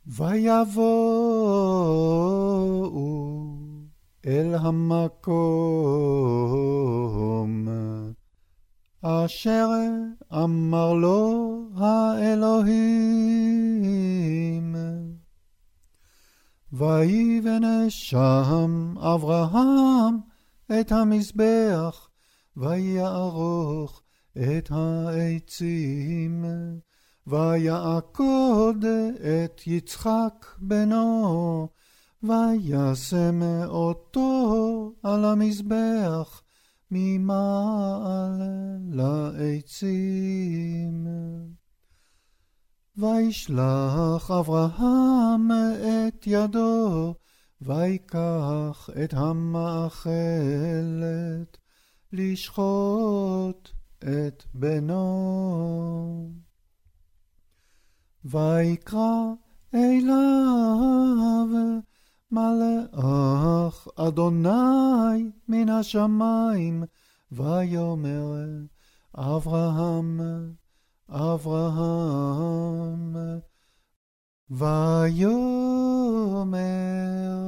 ויבואו אל המקום אשר אמר לו האלוהים. ויבנה שם אברהם את המזבח, ויערוך את העצים, ויעקוד את יצחק בנו, וישם אותו על המזבח ממעל לעצים. וישלח אברהם את ידו, ויקח את המאכלת לשחוט את בנו. ויקרא אליו מלאך אדוני מן השמיים, ויאמר אברהם, אברהם. ויאמר